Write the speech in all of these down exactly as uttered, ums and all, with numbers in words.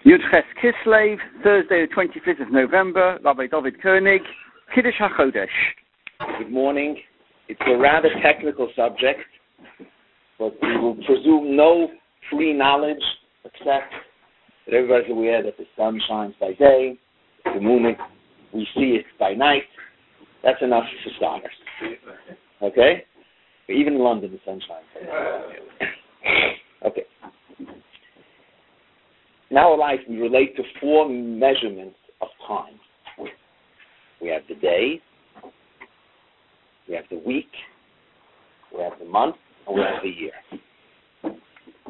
Yudches Kislev, Thursday the twenty-fifth of November, Rabbi David Koenig, Kiddush HaChodesh. Good morning. It's a rather technical subject, but we will presume no free knowledge except that everybody's aware that the sun shines by day, the moon, we see it by night. That's enough for starters. Okay? Even in London, the sun shines by day. Okay. In our life, we relate to four measurements of time. We have the day, we have the week, we have the month, and we have the year.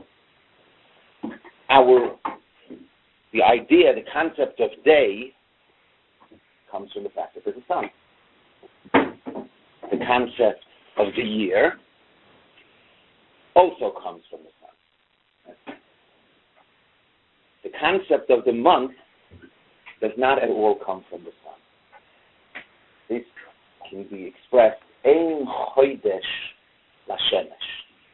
Our, the idea, the concept of day comes from the fact that there's a sun. The concept of the year also comes from the sun. The concept of the month does not at all come from the sun. This can be expressed Ein Chodesh LaShemesh.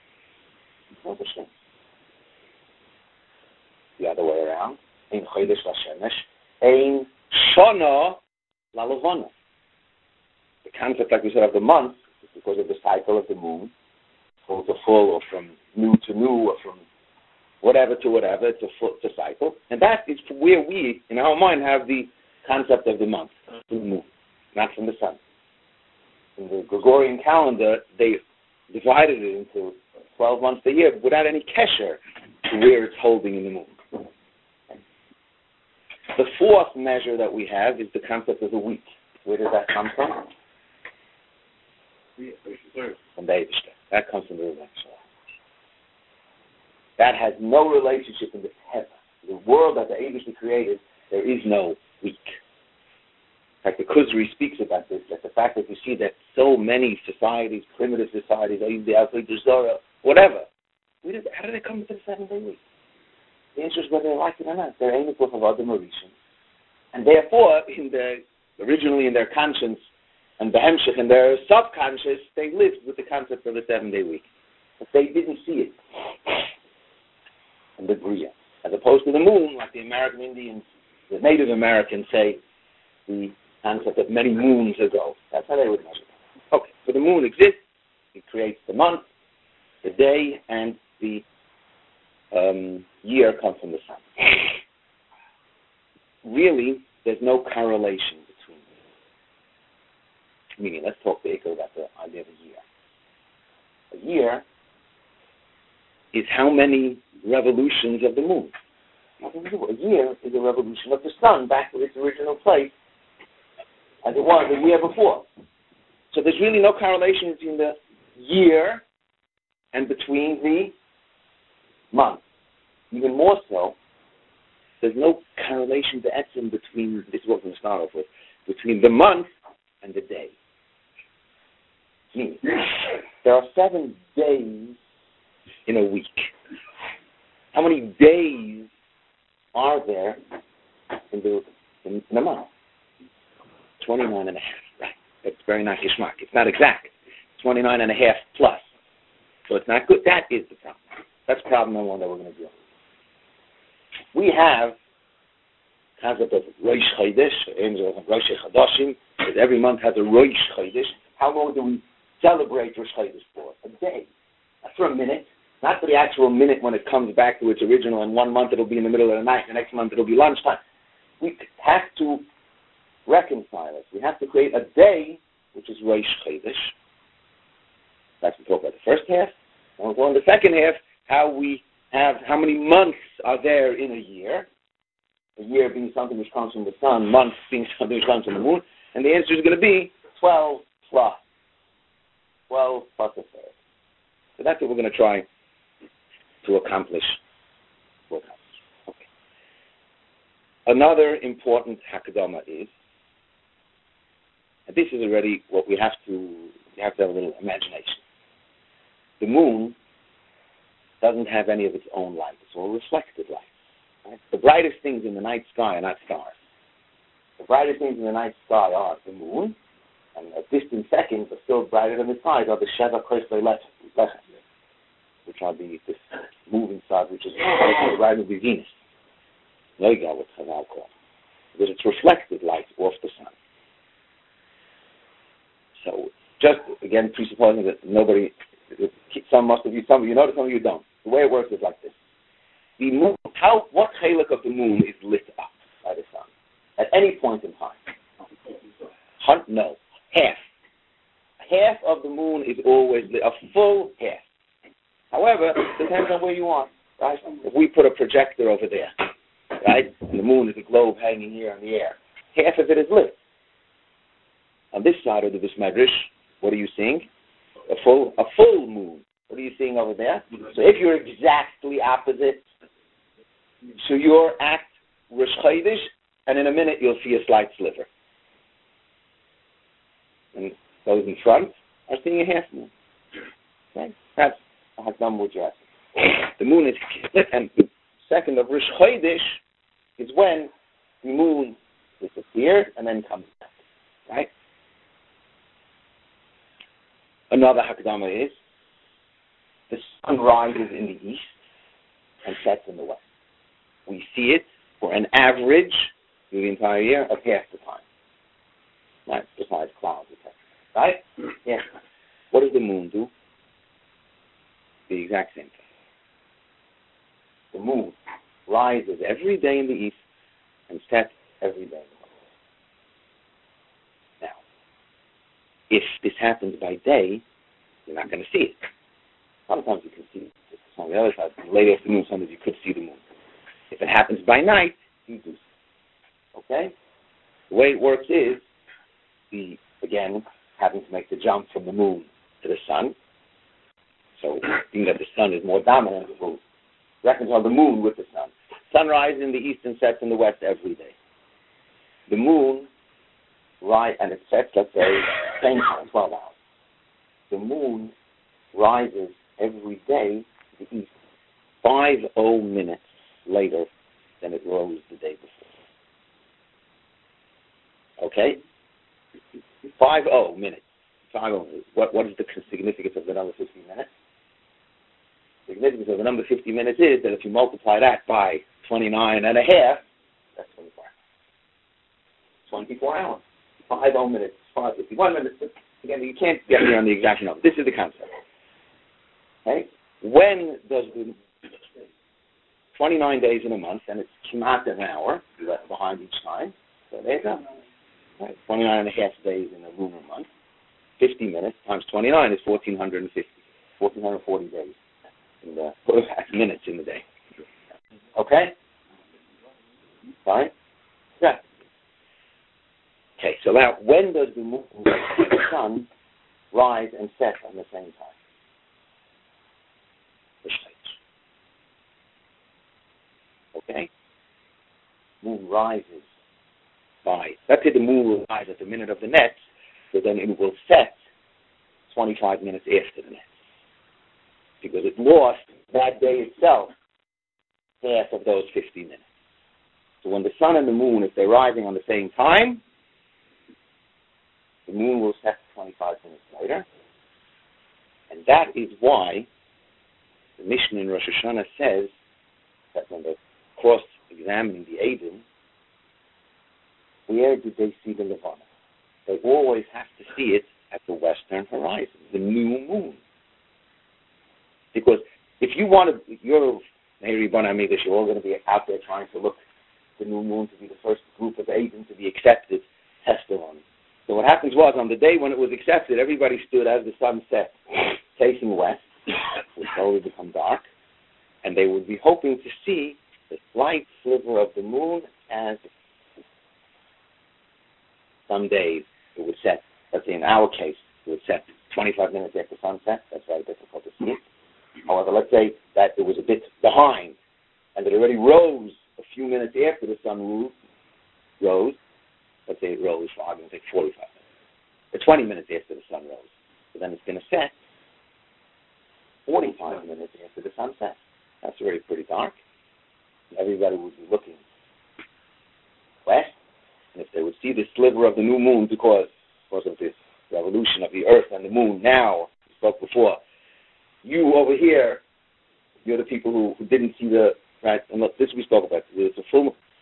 The other way around. Ein Chodesh LaShemesh. Ein Shana LaLevana. The concept, like we said, of the month is because of the cycle of the moon, full to full, or from new to new, or from whatever to whatever, it's a, full, it's a cycle. And that is where we, in our mind, have the concept of the month, from the moon, not from the sun. In the Gregorian calendar, they divided it into twelve months a year without any kesher to where it's holding in the moon. The fourth measure that we have is the concept of the week. Where does that come from? From the Eibishter. That comes from the Rebbe. That has no relationship in the heaven. The world that the Eibishter created, there is no week. In fact, the Kuzri speaks about this, that the fact that you see that so many societies, primitive societies, whatever, we did, how do they come to the seven-day week? The answer is whether they like it or not. They're aiming for other Mauritians. And therefore, in the, originally in their conscience, and Behemshech, in their subconscious, they lived with the concept of the seven-day week. But they didn't see it in the Bria. As opposed to the moon, like the American Indians, the Native Americans say, the concept of many moons ago. That's how they would measure it. Okay, so the moon exists. It creates the month, the day, and the um, year come from the sun. Really, there's no correlation between them. Meaning, let's talk to Iker about the idea of a year. A year is how many revolutions of the moon. A year is a revolution of the sun back to its original place as it was the year before. So there's really no correlation between the year and between the month. Even more so, there's no correlation to Etzim between, this is what we're going to start off with, between the month and the day. Meaning, there are seven days in a week. How many days are there in the, in, in a month? twenty-nine and a half, right? That's very not geschmack. It's not exact. twenty-nine and a half plus. So it's not good. That is the problem. That's problem number one that we're going to deal with. We have concept of Rosh Chodesh, Rosh Chodashim, because every month has a Rosh Chodesh. How long do we celebrate Rosh Chodesh for? A day. Not for a minute. Not for the actual minute when it comes back to its original, and one month it'll be in the middle of the night, the next month it'll be lunchtime. We have to reconcile it. We have to create a day, which is Rosh Chodesh. That's what we talk about the first half. And we'll go in the second half, how we have, how many months are there in a year. A year being something which comes from the sun, months being something which comes from the moon. And the answer is going to be twelve plus. twelve plus a third. So that's what we're going to try to accomplish. To accomplish. Okay. Another important hakadama is, and this is already what we have to, we have to have a little imagination. The moon doesn't have any of its own light. It's all reflected light. Right? The brightest things in the night sky are not stars. The brightest things in the night sky are the moon, and at distant seconds, but still brighter than the stars, are the Sheva Koslei Lechem, which are the this moving stars, which is brighter than Venus. Noiga, what Chazal call, because it's reflected light off the sun. So, just again presupposing that nobody, some must of you, some of you know, some of you don't. The way it works is like this: the moon, how, what chalik of the moon is lit up by the sun at any point in time? Hun- no, half. Half of the moon is always lit, a full half. However, it depends on where you are, right? If we put a projector over there, right, and the moon is a globe hanging here in the air, half of it is lit. On this side of the Bismedrish, what are you seeing? A full, a full moon. What are you seeing over there? So if you're exactly opposite, so you're at Rosh Chodesh, and in a minute you'll see a slight sliver. And those in front are seeing a half moon. Okay? That's how come what you're asking. The moon is, and the second of Rosh Chodesh is when the moon disappears and then comes back. Right? Another Hakdama is the sun rises in the east and sets in the west. We see it for an average through the entire year of half the time. Right? Besides clouds, et cetera. Right? Yeah. What does the moon do? The exact same thing. The moon rises every day in the east and sets every day in the west. Now, if this happens by day, you're not going to see it. Sometimes you can see it. On the other side, late afternoon, sometimes you could see the moon. If it happens by night, you do see it. Okay? The way it works is, the again, having to make the jump from the moon to the sun. So, being that the sun is more dominant, it will reconcile the moon with the sun. Sun rises in the east and sets in the west every day. The moon rise and it sets, let's say, same time, twelve hours. The moon rises every day to the east, five oh minutes later than it rose the day before. Okay? Five oh minutes. Five oh. What what is the significance of the number fifty minutes? The significance of the number fifty minutes is that if you multiply that by twenty-nine and a half, that's twenty-four hours. twenty-four hours. Five oh minutes. Five fifty-one minutes. Again, you can't get me on the exact number. This is the concept. Okay? When does the twenty-nine days in a month, and it's kimat an hour, you left behind each time. So there you go. Right. twenty-nine and a half days in a lunar month. fifty minutes times twenty-nine is fourteen fifty. fourteen forty days in the minutes in the day. Okay? Fine? Yeah. Okay, so now when does the moon and the sun rise and set on the same time? Okay? Moon rises by, let's say the moon will rise at the minute of the nets, so then it will set twenty-five minutes after the nets. Because it lost that day itself half of those fifty minutes. So when the sun and the moon, if they're rising on the same time, the moon will set twenty-five minutes later. And that is why the Mishnah in Rosh Hashanah says that when they're cross-examining the Eidim, where did they see the Levana? They always have to see it at the western horizon, the new moon. Because if you want to, you're Meiri Bon Amidish, you're all going to be out there trying to look the new moon to be the first group of Eidim to be accepted, testimony. So what happens was, on the day when it was accepted, everybody stood as the sun set, facing west, it would slowly become dark, and they would be hoping to see the slight sliver of the moon as some days it would set, let's say in our case, it would set twenty-five minutes after sunset. That's very difficult to see it. However, let's say that it was a bit behind, and that it already rose a few minutes after the sun rose. Let's say it rose for argument's sake forty-five minutes, or twenty minutes after the sun rose. So then it's going to set forty-five minutes after the sun sets. That's already pretty dark. Everybody would be looking west, and if they would see the sliver of the new moon, because because of this revolution of the earth and the moon now, we spoke before, you over here, you're the people who, who didn't see the, right, and look, this we spoke about, there's a full,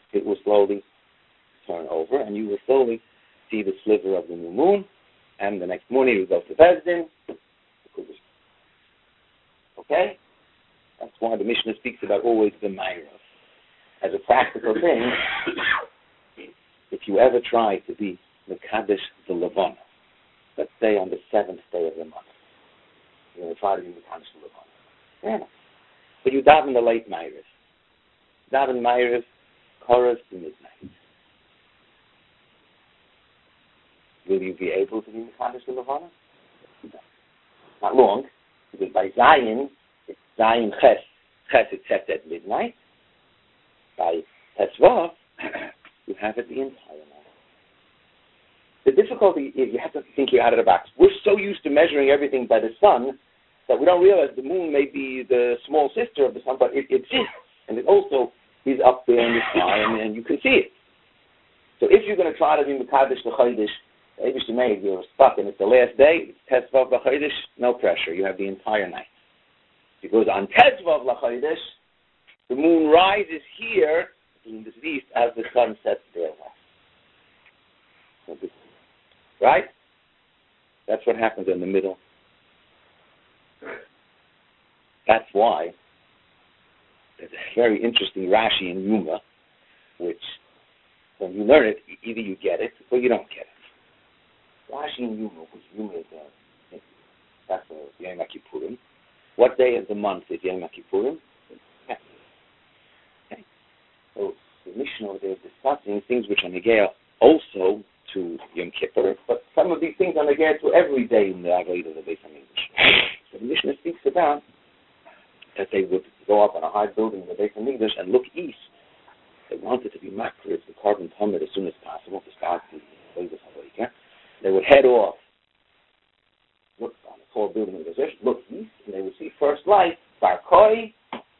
see the sliver of the new moon, and the next morning he goes to Bezdin. Okay? That's why the Mishnah speaks about always the Ma'irav. As a practical thing, if you ever try to be Mekadesh the Levana, let's say on the seventh day of the month, you're going to try to be Mekadesh the Levana. Yeah. But you daven the late Ma'irav. Daven Ma'irav, chorus to midnight. Will you be able to be Mekadesh the Levana? No. Not long, because by Zion, it's Zion Ches. Ches is set at midnight. By Tetzvah, you have it the entire night. The difficulty is you have to think you're out of the box. We're so used to measuring everything by the sun that we don't realize the moon may be the small sister of the sun, but it exists, and it also is up there in the sky, and, and you can see it. So if you're going to try to be Mekadesh l'Chodesh, you're stuck, and it's the last day, Tetzvah l'Chodesh, no pressure. You have the entire night. Because on Tetzvah l'Chodesh, the moon rises here in the east as the sun sets there west. Right? That's what happens in the middle. That's why there's a very interesting Rashi in Yuma, which when you learn it, either you get it or you don't get it. Rashi in Yuma, which Yuma is uh, that's uh, Yom Kippurim. What day of the month is Yom Kippurim? Okay. So the Mishnah over there is discussing things which are negea also to Yom Kippur, but some of these things are negea to every day in the Avodah of the Beis Hamikdash. So the Mishnah speaks about that they would go up on a high building in the Beis Hamikdash and look east. They wanted to be makriv, the carbon tumid, as soon as possible to start the Avodah Havayikah. They would head off, look on a tall building in the Beis, look east, and they would see first light, Barkoi.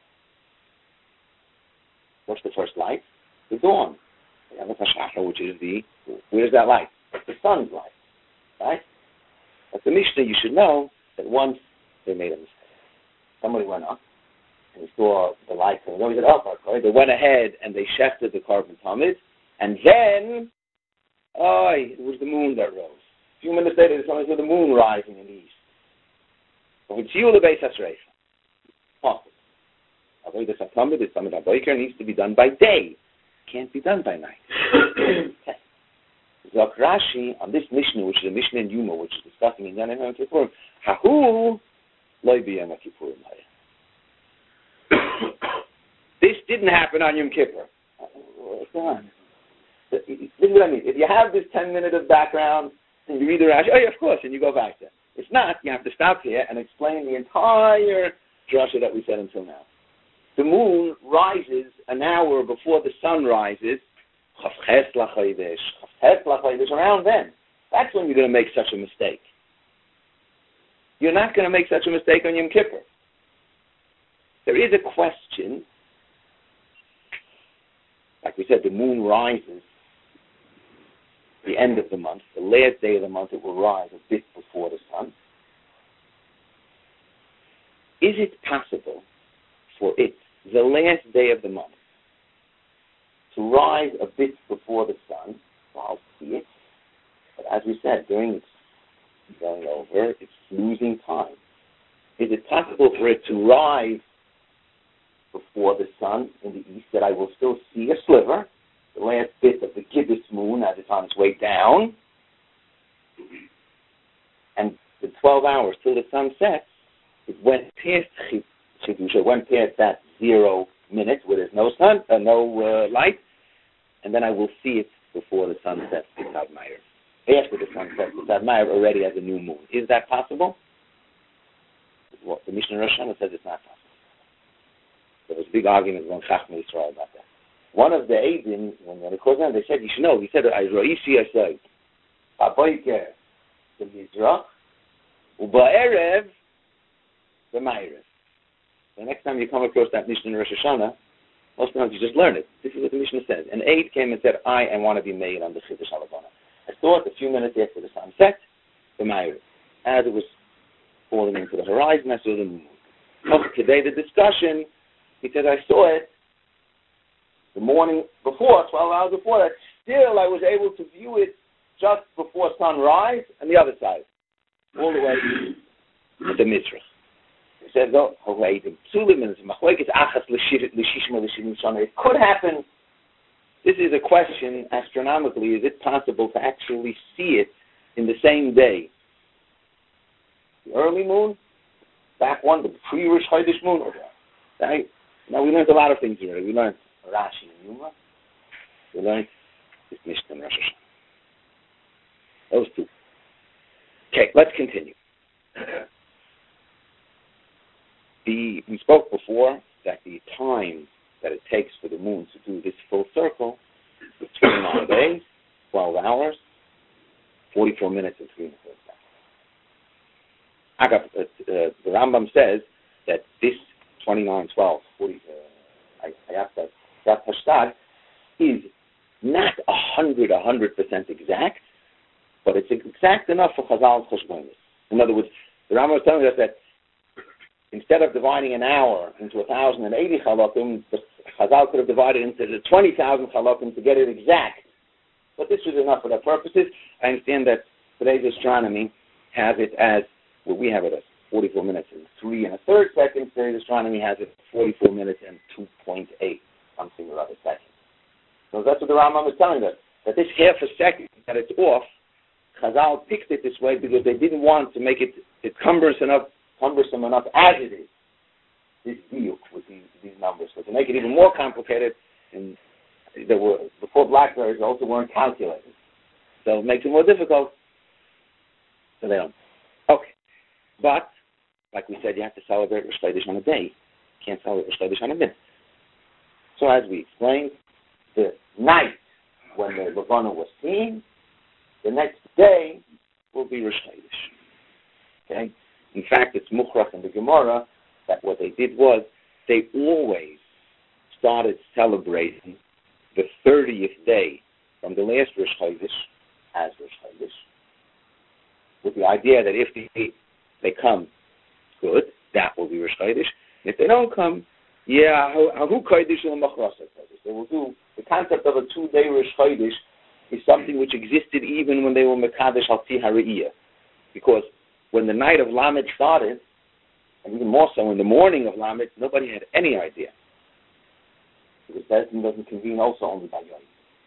What's the first light? The dawn. Which is the, where's that light? The sun's light, right? But the Mishnah, you should know that once they made a mistake. Somebody went up and he saw the light coming. He said, oh, okay. They went ahead and they shefted the carbon tumid, and then, oh, it was the moon that rose. A few minutes later, somebody saw the moon rising in the east. So it's you, the Beis HaSreif. Possible. Avodah HaTamid is something that needs to be done by day. Can't be done by night. Okay. Zok Rashi on this Mishnah, which is a Mishnah in Yuma, which is discussing in Yom Kippurim, Hahu loy b'Yom Kippurim. This didn't happen on Yom Kippur. What's going on? This is what I mean. If you have this ten minute of background, and you read the Rashi, oh yeah, of course, and you go back there. If not, you have to stop here and explain the entire drasha that we said until now. The moon rises an hour before the sun rises, around then. That's when you're going to make such a mistake. You're not going to make such a mistake on Yom Kippur. There is a question. Like we said, the moon rises the end of the month. The last day of the month, it will rise a bit before the sun. Is it possible for it, the last day of the month, to rise a bit before the sun? Well, I'll see it. But as we said, during its going over, it's losing time. Is it possible for it to rise before the sun in the east, that I will still see a sliver, the last bit of the gibbous moon as it's on its way down, and the twelve hours till the sun sets, it went past Chidusha, it went past that zero minutes where there's no sun, uh, no uh, light, and then I will see it before the sun sets, B'Tad Meir. After the sun sets, B'Tad Meir already has a new moon. Is that possible? Well, the Mishnah Rosh Hashanah says it's not possible. There was a big argument among Chachmei Yisrael about that. One of the Eidim, when they called them, they said, you should know, he said, I roisi asay, Aboiker, the Mizrach, Uba'erev, the Ma'erev. The next time you come across that Mishnah in Rosh Hashanah, most times you just learn it. This is what the Mishnah says. An aide came and said, I want to be made on the Chiddush Halavana. I saw it a few minutes after the sun set, the Ma'erev. As it was falling into the horizon, I saw the moon. Today, the discussion, he said, I saw it the morning before, twelve hours before that. Still, I was able to view it just before sunrise, and the other side, all the way to the Mizrach. He said, no, it could happen. This is a question, astronomically, is it possible to actually see it in the same day? The early moon, back one, the pre-Rosh Chodesh moon. Right? Now, we learned a lot of things here. We learned Rashi and Yuma. We learned this Mishnah and Rosh Hashanah. Those two. Okay, let's continue. The, we spoke before that the time that it takes for the moon to do this full circle is twenty-nine days, twelve hours, forty-four minutes, and three and a third seconds. Uh, uh, the Rambam says that this twenty-nine, twelve, forty, uh, I, I asked that, that hashtag is not a hundred, a hundred percent exact, but it's exact enough for Chazal's Cheshbonis. In other words, the Rambam was telling us that instead of dividing an hour into one thousand eighty chalakim, the Chazal could have divided into the twenty thousand chalakim to get it exact. But this was enough for their purposes. I understand that today's astronomy has it as, well, we have it as forty-four minutes and three and a third seconds. Today's astronomy has it as forty-four minutes and two point eight, something or other seconds. So that's what the Rambam is telling us, that this half a second that it's off, Chazal picked it this way because they didn't want to make it, it cumbersome enough, cumbersome enough as it is, this diuk with these, these numbers. So to make it even more complicated, and there were, before Blackberries also weren't calculated. So it makes it more difficult. So they don't. Okay. But, like we said, you have to celebrate Rosh Chodesh on a day. You can't celebrate Rosh Chodesh on a minute. So as we explained, the night when the Levana was seen, the next day will be Rosh Chodesh. Okay? In fact, it's Mukhrach in the Gemara that what they did was they always started celebrating the thirtieth day from the last Rosh Chodesh as Rosh Chodesh, with the idea that if they, they come, good, that will be Rosh Chodesh. And if they don't come, yeah, Hahu Kodesh L'Machrasa Kodesh. They will do, the concept of a two-day Rosh Chodesh is something which existed even when they were Mekadesh Al Pi Hariyah. Because when the night of Lamed started, and even more so in the morning of Lamed, nobody had any idea. Because Bezdin doesn't convene also only by Yom.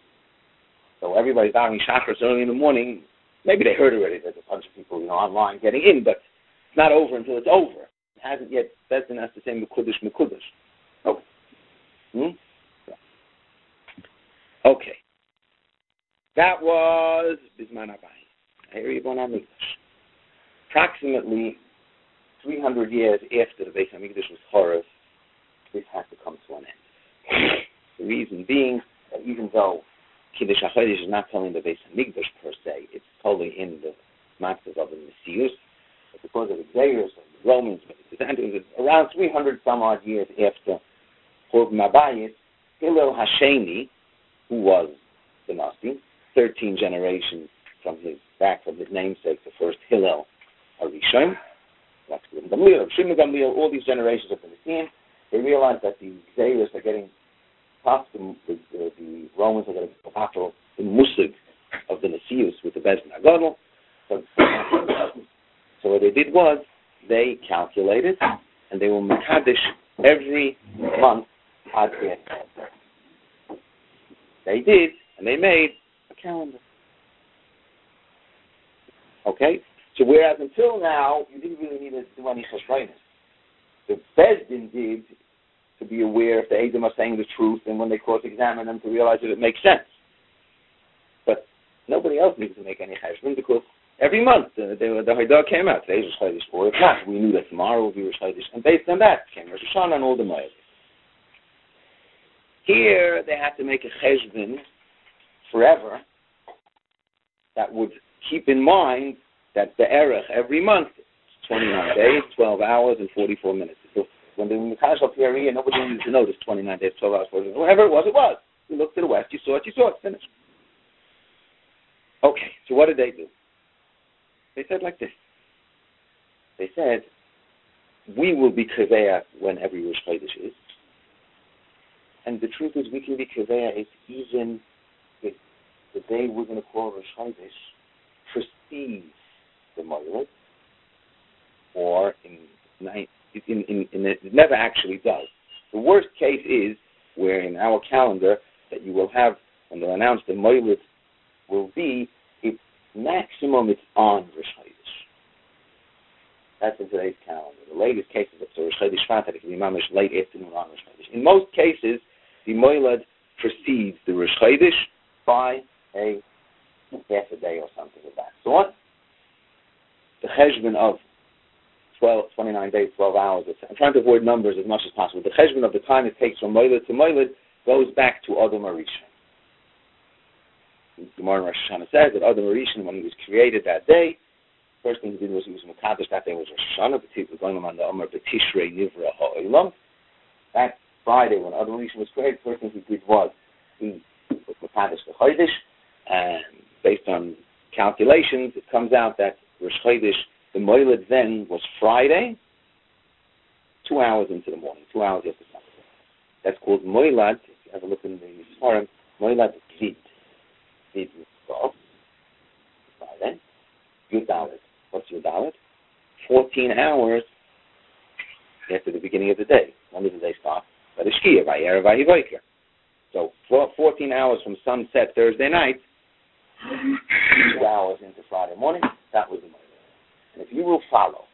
So everybody's davening Shachris early in the morning. Maybe they heard already. There's a bunch of people, you know, online getting in, but it's not over until it's over. It hasn't yet. Bezdin has to say Mekudesh, Mekudesh. Okay. Hmm? Yeah. Okay. That was Bisman Abai. Heribon HaMikdash. Approximately three hundred years after the Beis HaMikdash was Chorev, this had to come to an end. The reason being that even though Kiddush HaChodesh is not telling the Beis HaMikdash per se, it's totally in the matzahs of the Messias, but because of the Xeris of the Romans, around three hundred some odd years after Chorv Mabayis, Hillel Hasheni, who was the Nasi, thirteen generations from his back from his namesake, the first Hillel Harishon, that's Gamliel, Shimon Gamliel, all these generations of the Messiah, they realized that the Xeris are getting tough, the, the, the Romans are getting after the Musig of the Messiahs with the Bezdin Agadol. So, so what they did was, they calculated, and they will Mekadesh every month ad B'Yad. They did, and they made a calendar. Okay? So whereas until now, you didn't really need to do any cheshbonos. The Bezdin did to be aware if the Edom are saying the truth, and when they cross-examine them to realize that it makes sense. But nobody else needed to make any cheshbon because every month uh, the, the Haidah came out. Today's Rosh Chodesh, or if not, we knew that tomorrow would be Rosh Chodesh, and based on that came Rosh Hashanah and all the Moed. Here they had to make a cheshbon forever that would keep in mind that the erech every month is twenty-nine days, twelve hours, and forty-four minutes. So when the Mekadesh Al Pi Hariyah, nobody needed to notice twenty-nine days, twelve hours, forty minutes. Whatever it was, it was. You looked to the west, you saw it, you saw it, finished. Okay, so what did they do? They said like this. They said, we will be Keveah when every Rosh Chodesh is. And the truth is, we can be Keveah is even with the day we're going to call Rosh Chodesh precedes the Moiled, or in, in, in, in it, it never actually does. The worst case is where in our calendar that you will have, when they'll announce the Moiled will be, it's maximum it's on Rosh Chodesh. That's in today's calendar. The latest case is so Rosh Chodesh Shvat, that it can be mamish late afternoon on Rosh Chodesh. In most cases, the Moiled precedes the Rosh Chodesh by a half a day or something of that sort. The cheshbon of twelve, twenty-nine days, twelve hours. I'm trying to avoid numbers as much as possible. The cheshbon of the time it takes from Moiled to Moiled goes back to Adam Arishon. The Gemara in Rosh Hashanah says that Adam Arishon, when he was created that day, first thing he did was he was Mekadosh. That day was Rosh Hashanah. We're going on the Omer B'Tishrei Nivra Ha'olam. That Friday, when Adam Arishon was created, the first thing he did was he was Mekadosh the Chodesh, and based on calculations, it comes out that Rosh Chodesh, the Moiled then was Friday, two hours into the morning, two hours after sunset. That's called Moilad. If you have a look in the Sfarim, Moilad Vid. Vid is twelve. Friday. Yudalit. What's Yudalit? fourteen hours after the beginning of the day. When does the day start? By the Shkia, by Erev Vahivoiker. So fourteen hours from sunset Thursday night, two hours into Friday morning, that was the morning. And if you will follow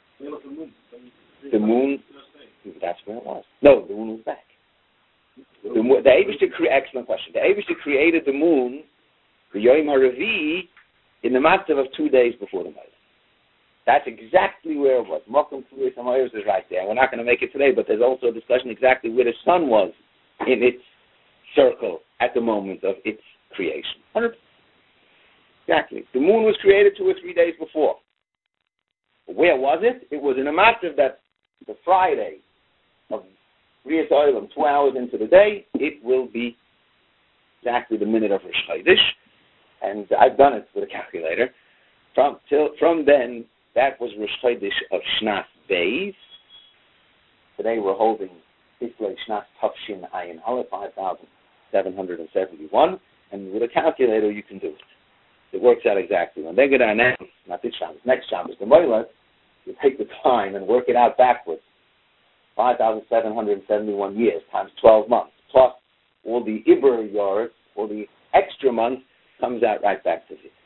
the moon, that's where it was. No, the moon was back. The, the Eibishter, excellent question. The Eibishter created the moon, the Yom HaRevi, in the matzav of two days before the Moed. That's exactly where it was. Mokum Tluis HaMoed is right there. We're not going to make it today, but there's also a discussion exactly where the sun was in its circle at the moment of its creation. one hundred percent. Exactly. The moon was created two or three days before. Where was it? It was in a matzav that the Friday of Riyas Olam, two hours into the day, it will be exactly the minute of Rosh Chodesh. And I've done it with a calculator. From till from then, that was Rosh Chodesh of Shnas Beis. Today we're holding Tishrei Shnas Tafshin Ayin Aleph, five thousand seven hundred seventy-one. And with a calculator, you can do it. It works out exactly. When they're going to announce, not this Shabbos, next Shabbos, the Moilad, you take the time and work it out backwards. five thousand seven hundred seventy-one years times twelve months, plus all the Iber yards, all the extra months, comes out right back to it.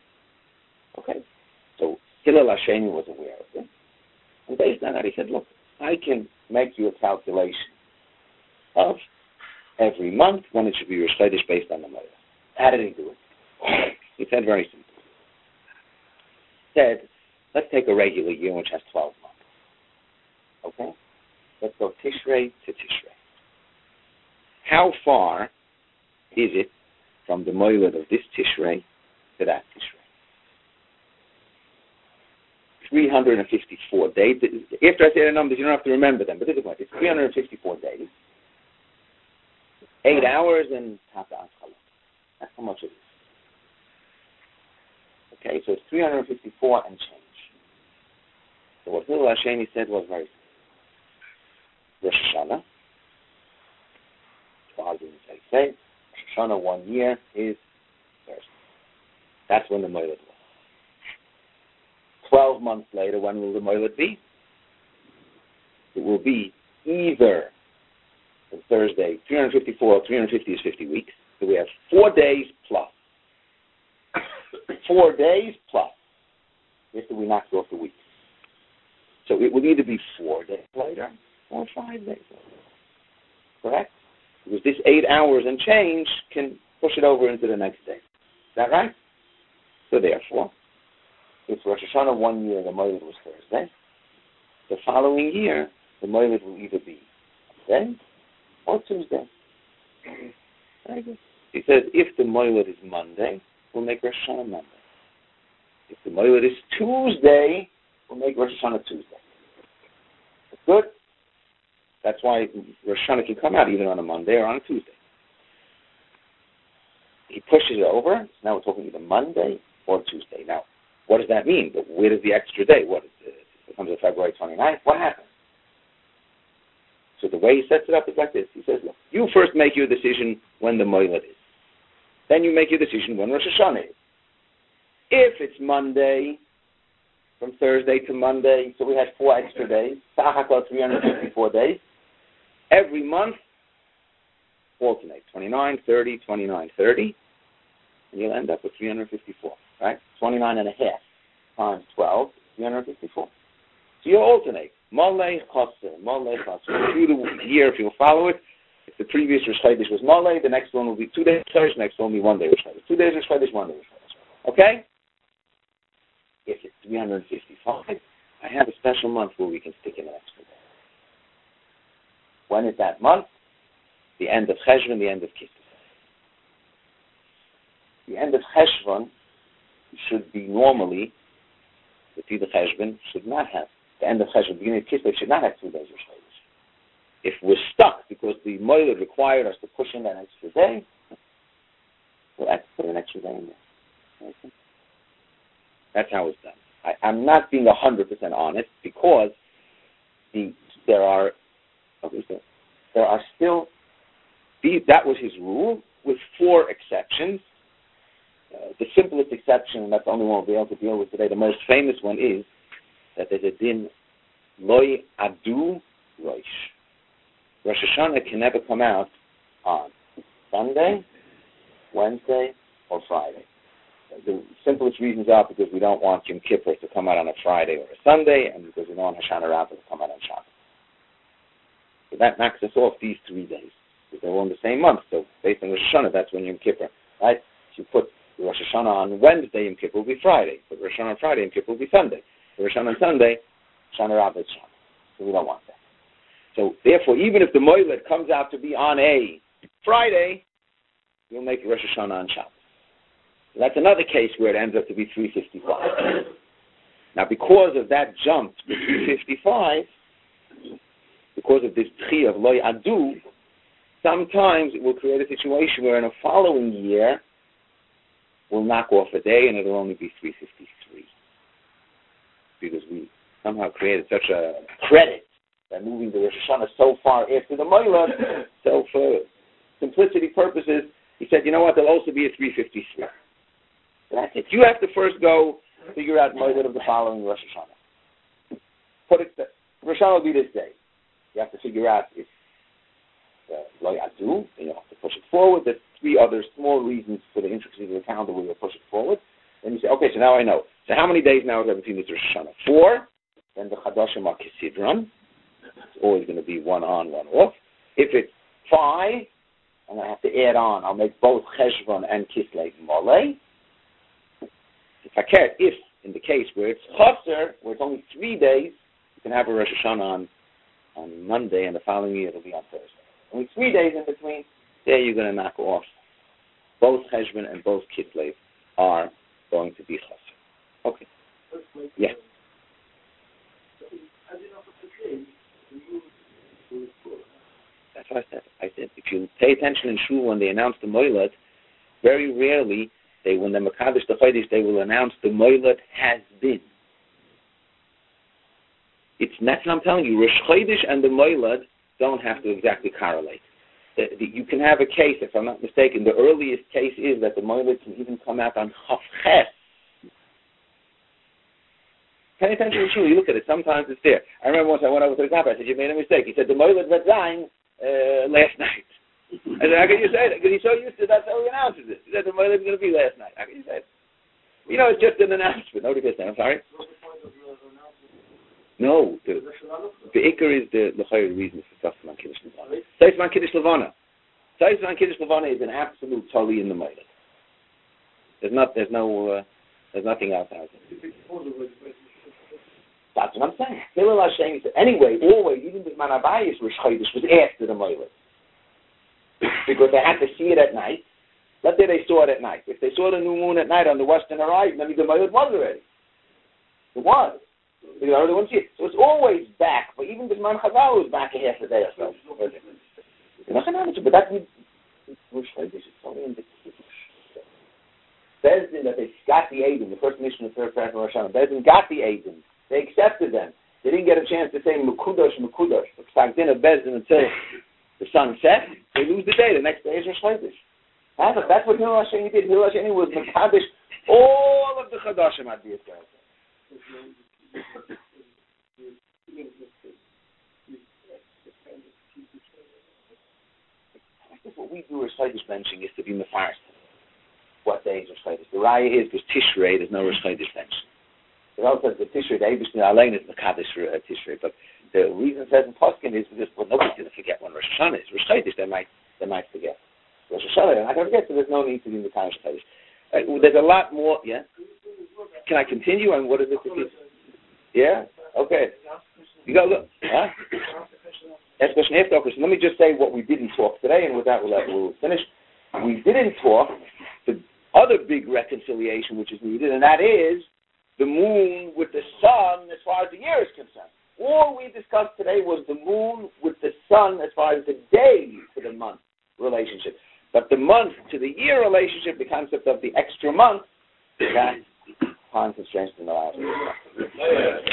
Okay? So Hillel Hashemi was aware of it. And based on that, he said, look, I can make you a calculation of every month when it should be Rosh Chodesh based on the Moilad. How did he do it? He said very simple. He said, let's take a regular year which has twelve months. Okay? Let's go Tishrei to Tishrei. How far is it from the Moilad of this Tishrei to that Tishrei? three hundred fifty-four days. After I say the numbers, you don't have to remember them, but this is what it's three hundred fifty-four days. Eight hours and Tata Atzchala. That's how much it is. Okay, so it's three hundred fifty-four and change. So what Hillel Hashemi said was very simple. Rosh Hashanah, for argument's sake, say, Rosh Hashanah one year is Thursday. That's when the Moilad was. Twelve months later, when will the Moilad be? It will be either the Thursday, three hundred fifty-four, or three hundred fifty is fifty weeks. So we have four days plus. Four days plus. After we knocked off the week. So it will either be four days later or five days later. Correct? Because this eight hours and change can push it over into the next day. Is that right? So therefore, if Rosh Hashanah one year the Moilad was Thursday, the following year the Moilad will either be Wednesday or Tuesday. Very good. He says if the Moilad is Monday, we'll make Rosh Hashanah Monday. If the Moilad is Tuesday, we'll make Rosh Hashanah Tuesday. That's good. That's why Rosh Hashanah can come out either on a Monday or on a Tuesday. He pushes it over. So now we're talking either Monday or Tuesday. Now, what does that mean? But where does the extra day? What is it? It comes to February twenty-ninth. What happens? So the way he sets it up is like this. He says, look, you first make your decision when the Moilad is. Then you make your decision when Rosh Hashanah is. If it's Monday, from Thursday to Monday, so we had four extra days, Sahakal three hundred fifty-four days. Every month, alternate, twenty-nine, thirty, twenty-nine, thirty, and you'll end up with three hundred fifty-four, right? twenty-nine and a half times twelve, three hundred fifty-four. So you alternate. Malay, Chasser, Malay, Chasser. Through the year, if you'll follow it, if the previous Rosh Chodesh was Malay, the next one will be two days Rosh Chodesh, next one will be one day Rosh Chodesh. Two days Rosh Chodesh, one day Rosh Chodesh. Okay? If it's three hundred fifty-five, I have a special month where we can stick in an extra day. When is that month? The end of Cheshvan, the end of Kislev. The end of Cheshvan should be normally, the Tida Cheshvan should not have, the end of Cheshvan, the beginning of Kislev should not have two days Rosh Chodesh. If we're stuck because the Moiled required us to push in that extra day, we'll have to put an extra day in there. Okay? That's how it's done. I, I'm not being one hundred percent honest because the there are there are still, the, that was his rule with four exceptions. Uh, the simplest exception, and that's the only one we'll be able to deal with today, the most famous one is that there's a din loy adu roish. Rosh Hashanah can never come out on Sunday, Wednesday, or Friday. The simplest reasons are because we don't want Yom Kippur to come out on a Friday or a Sunday, and because we don't want Hoshana Rabbah to come out on Shabbos. So that knocks us off these three days, because they're all in the same month. So based on Rosh Hashanah, that's when Yom Kippur, right? If you put Rosh Hashanah on Wednesday, Yom Kippur will be Friday. Put Rosh Hashanah on Friday, Yom Kippur will be Sunday. Put Rosh Hashanah on Sunday, Hoshana Rabbah is Shabbos. So we don't want that. So therefore, even if the Moiled comes out to be on a Friday, you'll make Rosh Hashanah on Shabbos. So that's another case where it ends up to be three fifty-five. Now, because of that jump to three fifty-five, because of this tchi of loy adu, sometimes it will create a situation where in a following year, we'll knock off a day and it'll only be three fifty-three. Because we somehow created such a credit by moving the Rosh Hashanah so far after the Moiled. So for simplicity purposes, he said, you know what, there'll also be a three fifty-three. So that's it. You have to first go figure out Moiled of the following Rosh Hashanah. Put it, Rosh Hashanah will be this day. You have to figure out if Lo Yadu, you have to push it forward. There's three other small reasons for the intricacies of the calendar where you'll push it forward. Then you say, okay, so now I know. So how many days now is there between this Rosh Hashanah? Four. Then the Chadashim are Kisidron. It's always going to be one on, one off. If it's five, I'm going to have to add on. I'll make both Cheshvan and Kislev Moleh. If, if in the case where it's Chaser, where it's only three days, you can have a Rosh Hashanah on, on Monday, and the following year it'll be on Thursday. Only three days in between, there you're going to knock off. Both Cheshvan and both Kislev are going to be Chaser. Okay. Yeah. That's what I said. I said, if you pay attention in Shul when they announce the Moiled, very rarely, they when the Makadosh the Chodesh, they will announce the Moiled has been. It's that's what I'm telling you. Rosh Chodesh and the Moiled don't have to exactly correlate. The, the, you can have a case, if I'm not mistaken, the earliest case is that the Moiled can even come out on Chaf Ches. Pay attention to Shul. You look at it. Sometimes it's there. I remember once I went over to the Zappa. I said, you made a mistake. He said, the Moiled was dying uh, last night. I said, how can you say that? Because he's so used to that's how he announces it. He said, the Moiled is going to be last night. How can you say that? You know, it's just an announcement. Nobody gets that. I'm sorry. No. The, the Iker is the L'chayr reason for Tzasman Kiddush Levana. Tzasman Kiddush Levana. Tzasman Kiddush Levana is an absolute tali in the Moiled. There's not, there's no, uh, there's nothing else out there. That's what I'm saying. Hillel Hashem said, anyway, always, even the Manabayis Rosh Chodesh was after the Moiled. Because they had to see it at night. Let's say they saw it at night. If they saw the new moon at night on the western horizon, then the Moiled was already. It was. Because I already wouldn't see it. So it's always back. But even the Man Chazal was back a half a day or so. But that Rosh Chodesh is only in the Kiddush. Bezdin that they got the Aiden, the first mission of the third prayer from Rosh Hashanah. Bezdin got the Aiden. They accepted them. They didn't get a chance to say Mekudosh, Mekudosh. It's like dinner Bezdin until the sun set. They lose the day. The next day is Rosh Chodesh. That's, that's what Hillel Hasheni did. Hillel Hasheni was Mekadesh all of the Chadashim at the Yisrael. What we do Rosh Chodesh benching is to be mefarst. What day is Rosh Chodesh? The raya is there's Tishrei, there's no Rosh Chodesh bench. It also says the Tishrei, the Eibishter Alein is Mekadesh for uh, Tishrei, but the reason it says in Poskin is because well, nobody's going to forget when Rosh Hashanah is. Rosh Chodesh they might they might forget. Rosh Hashanah they're not going to forget, so there's no need to be Mekadesh Rosh Chodesh. Uh, there's a lot more. Yeah. Can I continue? And what is it? Yeah. Okay. You go. Go. Huh? Next question after question. Let me just say what we didn't talk today, and with that we'll, we'll finish. We didn't talk the other big reconciliation which is needed, and that is the moon with the sun as far as the year is concerned. All we discussed today was the moon with the sun as far as the day to the month relationship. But the month to the year relationship, the concept of the extra month, that's time constraints in the last year.